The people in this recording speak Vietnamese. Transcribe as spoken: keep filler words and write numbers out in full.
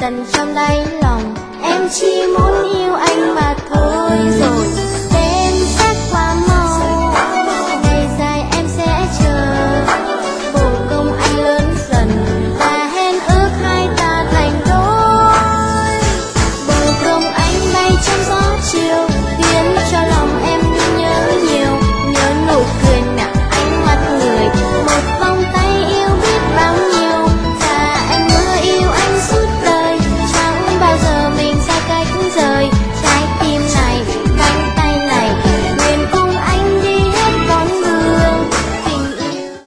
dần trong đáy lòng. Em chỉ muốn yêu anh mà